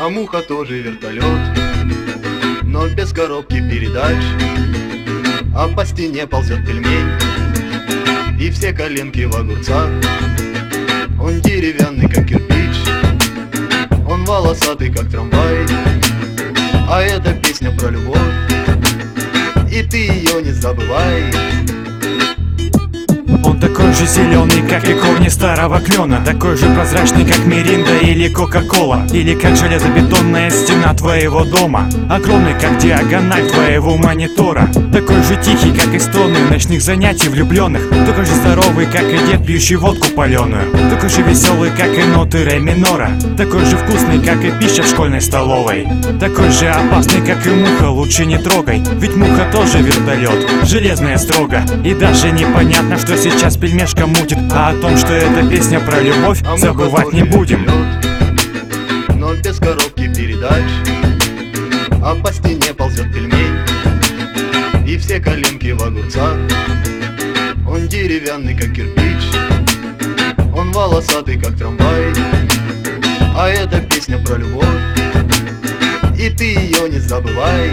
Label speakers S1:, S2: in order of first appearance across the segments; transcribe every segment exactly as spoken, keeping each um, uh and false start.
S1: А муха тоже вертолет, но без коробки передач. А по стене ползет пельмень, и все коленки в огурцах. Он деревянный, как кирпич, он волосатый, как трамвай. А это песня про любовь, и ты ее не забывай.
S2: Он такой же зеленый, как и корни старого клена, такой же прозрачный, как Миринда или Кока-Кола, или как железобетонная стена твоего дома, огромный, как диагональ твоего монитора, такой же тихий, как и стоны ночных занятий влюбленных, такой же здоровый, как и дед, пьющий водку паленую, такой же веселый, как и ноты ре минора, такой же вкусный, как и пища в школьной столовой, такой же опасный, как и муха, лучше не трогай, ведь муха тоже вертолет, железная строго, и даже непонятно, что сейчас пельмешка мутит, а о том, что эта песня про любовь,
S1: а
S2: забывать не будем.
S1: Вертолет, но без коробки передач. А по стене ползет пельмень, и все коленки в огурцах. Он деревянный, как кирпич, он волосатый, как трамвай. А это песня про любовь, и ты ее не забывай.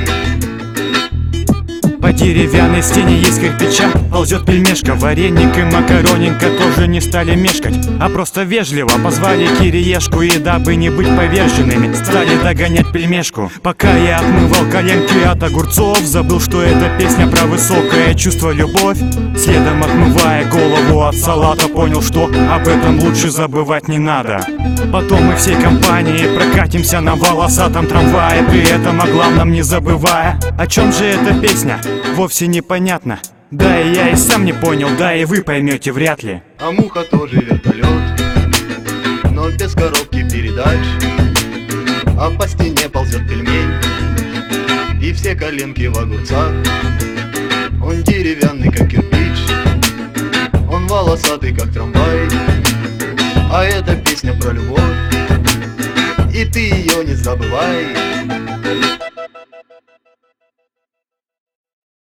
S2: По деревянной стене есть кирпича, ползет пельмешка, вареник и макаронинка тоже не стали мешкать, а просто вежливо позвали Кириешку, и дабы не быть поверженными, стали догонять пельмешку. Пока я отмывал коленки от огурцов, забыл, что эта песня про высокое чувство любовь. Следом отмывая голову от салата, понял, что об этом лучше забывать не надо. Потом мы всей компанией прокатимся на волосатом трамвае, при этом о главном не забывая. О чем же эта песня? Вовсе непонятно. Да и я и сам не понял, да и вы поймете вряд ли.
S1: А муха тоже вертолет, но без коробки передач. А по стене ползет пельмень, и все коленки в огурцах. Он деревянный, как кирпич, он волосатый, как трамвай. А это песня про любовь, и ты ее не забывай.